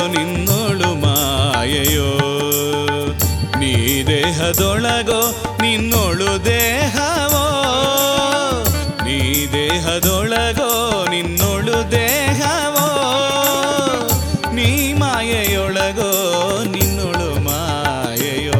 ನಿನ್ನೊಳು ಮಾಯೆಯೋ ನೀ ದೇಹದೊಳಗೋ ನಿನ್ನೊಳು ದೇಹವೋ ನೀ ದೇಹದೊಳಗೋ ನಿನ್ನೊಳು ದೇಹವೋ ನೀ ಮಾಯೆಯೊಳಗೋ ನಿನ್ನೊಳು ಮಾಯೆಯೋ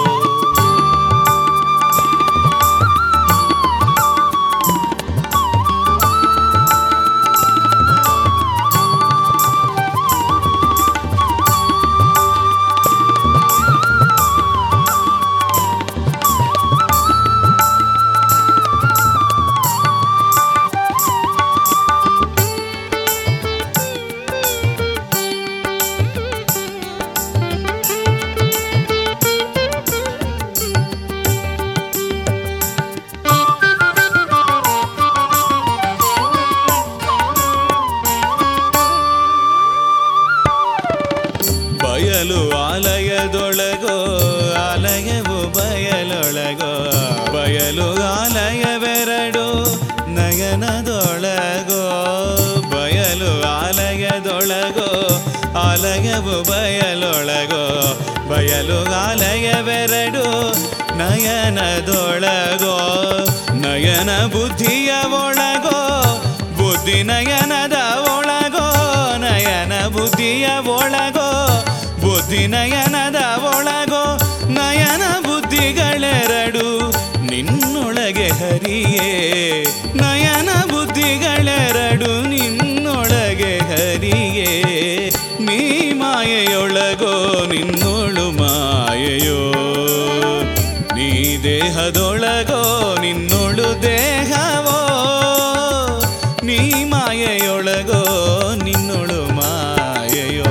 ಬಯಲು ಆಲಯದೊಳಗೋ ಆಲಯವು ಬಯಲೊಳಗೋ ಬಯಲು ಆಲಯವೆರಡು ನಯನದೊಳಗೋ ಬಯಲು ಆಲಯದೊಳಗೋ ಆಲಯವು ಬಯಲೊಳಗೋ ಬಯಲು ಆಲಯವೆರಡು ನಯನದೊಳಗೋ ನಯನ ಬುದ್ಧಿಯ ಒಳಗೋ ಬುದ್ಧಿ ನಯನದ ಒಳಗೋ ನಯನ ಬುದ್ಧಿಯ ಒಳಗೋ ಬುದ್ಧಿ ನಯನದ ಒಳಗೋ ನಯನ ಬುದ್ಧಿಗಳೆರಡು ನಿನ್ನೊಳಗೆ ಹರಿಯೇ ನಯನ ಬುದ್ಧಿಗಳೆರಡು ನಿನ್ನೊಳಗೆ ಹರಿಯೇ ನೀ ಮಾಯೆಯೊಳಗೋ ನಿನ್ನೊಳು ಮಾಯೆಯೋ ನೀ ದೇಹದೊಳಗೋ ನಿನ್ನೊಳು ದೇಹವೋ ನೀ ಮಾಯೆಯೊಳಗೋ ನಿನ್ನೊಳು ಮಾಯೆಯೋ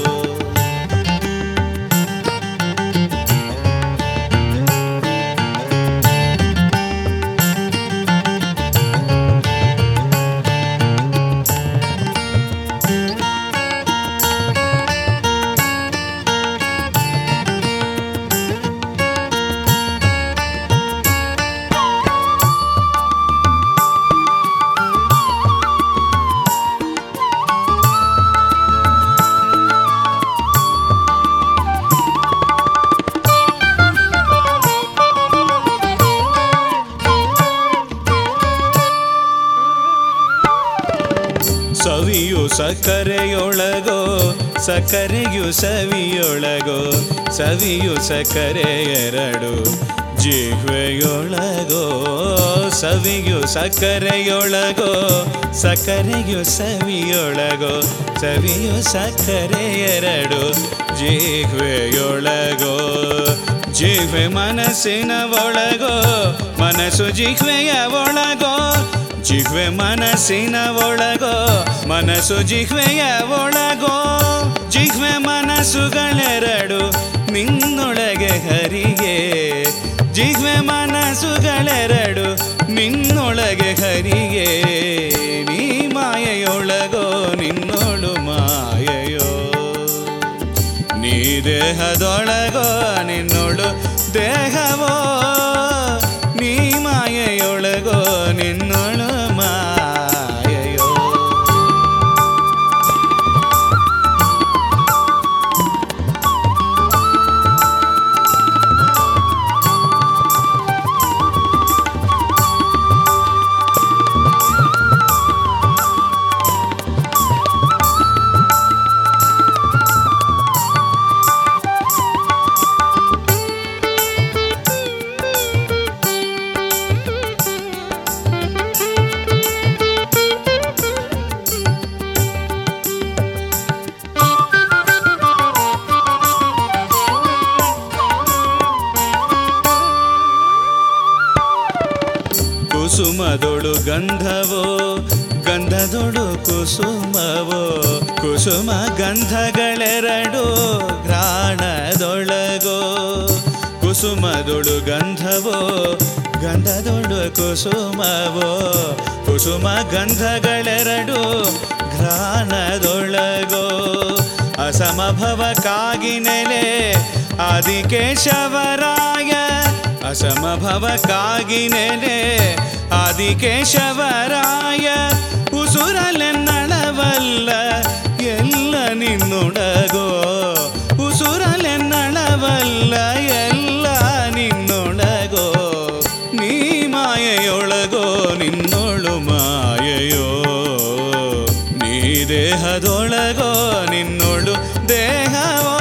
ಸವಿಯು ಸಕ್ಕರೆಯೊಳಗೋ ಸಕ್ಕರೆಯು ಸವಿಯೊಳಗೋ ಸವಿಯು ಸಕ್ಕರೆ ಎರಡು ಜಿಹ್ವೆಯೊಳಗೋ ಸವಿಯು ಸಕ್ಕರೆಯೊಳಗೋ ಸಕ್ಕರೆಯು ಸವಿಯೊಳಗೋ ಸವಿಯು ಸಕ್ಕರೆ ಎರಡು ಜಿಹ್ವೆಯೊಳಗೋ ಜಿಹ್ವೆ ಮನಸ್ಸಿನ ಒಳಗೋ ಮನಸ್ಸು ಜಿಹ್ವೆಯ ಒಳಗೋ ಜಿಹ್ವೆ ಮನಸ್ಸಿನ ಒಳಗೋ ಮನಸ್ಸು ಜಿಹ್ವೆಯ ಒಳಗೋ ಜಿಹ್ವೆ ಮನಸ್ಸುಗಳೆರಡು ನಿನ್ನೊಳಗೆ ಹರಿಯೇ ಜಿಹ್ವೆ ಮನಸ್ಸುಗಳೆರಡು ನಿನ್ನೊಳಗೆ ಹರಿಯೇ ನೀ ಮಾಯೆಯೊಳಗೋ ನಿನ್ನೊಳು ಮಾಯೆಯೋ ನೀ ದೇಹದೊಳಗೋ ನಿನ್ನೊಳು ದೇಹವೋ ನೀ ಮಾಯೆಯೊಳಗೋ ನಿನ್ನೊಳು ಮಾಯೆಯೋ ಕುಸುಮದೊಳು ಗಂಧವೋ ಗಂಧದೊಳು ಕುಸುಮವೋ ಕುಸುಮ ಗಂಧಗಳೆರಡು ಘ್ರಾಣದೊಳಗೋ ಕುಸುಮದೊಳು ಗಂಧವೋ ಗಂಧದೊಳು ಕುಸುಮವೋ ಕುಸುಮ ಗಂಧಗಳೆರಡು ಘ್ರಾಣದೊಳಗೋ ಅಸಮಭವಕ್ಕಾಗಿ ನೆಲೆ ಆದಿಕೇಶವರಾಯ ಅಸಮಭವಕ್ಕಾಗಿ ನೆಲೆ ಆದಿಕೇಶವರಾಯ ಉಸುರಲೆನ್ನಳವಲ್ಲ ಎಲ್ಲ ನಿನ್ನೊಡಗೋ ನೀ ಮಾಯೆಯೊಳಗೋ ನಿನ್ನೊಳು ಮಾಯೆಯೋ ನೀ ದೇಹದೊಳಗೋ ನಿನ್ನೊಳು ದೇಹವೋ